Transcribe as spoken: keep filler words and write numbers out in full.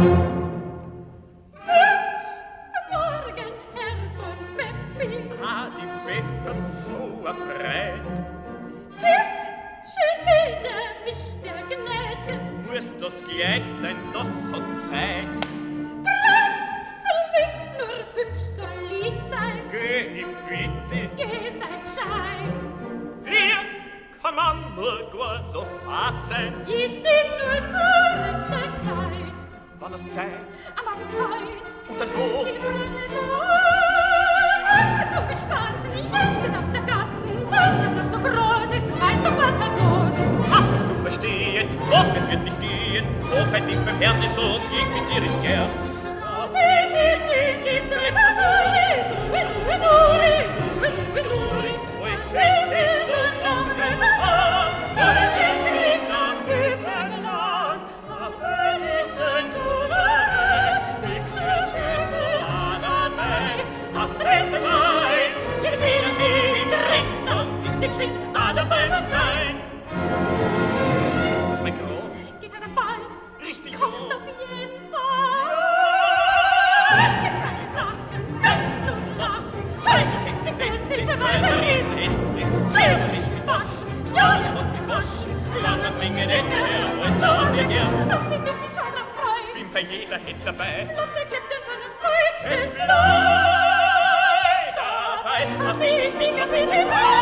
Morgen, Herr von Peppi. Ah, die Peppe, so erfreut. Wird schön milde mich der Gnäd'ge. Muss das gleich sein, das hat Zeit. Bratzelwig, nur hübsch solid sein. Geh, ich bitte. Geh, sei gescheit. Wir kann man nur gar so fad sein. Jetzt ihn nur zur rechten Zeit. Wann es Zeit? Am Abend heut. Und dann wo? Die Freunde du willst spaßen, jetzt geht auf der Gassen. Weil er noch so groß ist, weißt du, was halt los ist. Ach, du verstehe, doch es wird nicht gehen. Ob bei dies beim Herrn nicht so, es ging mit dir nicht gern. Raus, hin, sie gibt sie immer so, Wo ich fest hin zum Landes Ort, wo es ist nicht am höchsten Land, am völligsten Duderei, fix fürs Herz so an dabei. Ach, Rätsel rein, jetzt sehen wir ihn direkt und mit sich schwingt, ah, dabei muss sein. Mein Groß, geht an den Ball. richtig Kommst hoch. auf jeden Fall. Gibt keine Sachen, tanzen und lachen. Heute ist Hex, Hex, Hex, ist ein weißer Riesen. Hetz ist Schwierig wie Bosch, ja, ja, und sie Bosch. Lang das Ding in den Her und so wir gern. Ach, wie mich mich schon drauf freu. Bin bei jeder Hetz dabei. Lotze kippt den von den zwei. Es bleibt dabei. Ach, wie ich mich auf sie freu.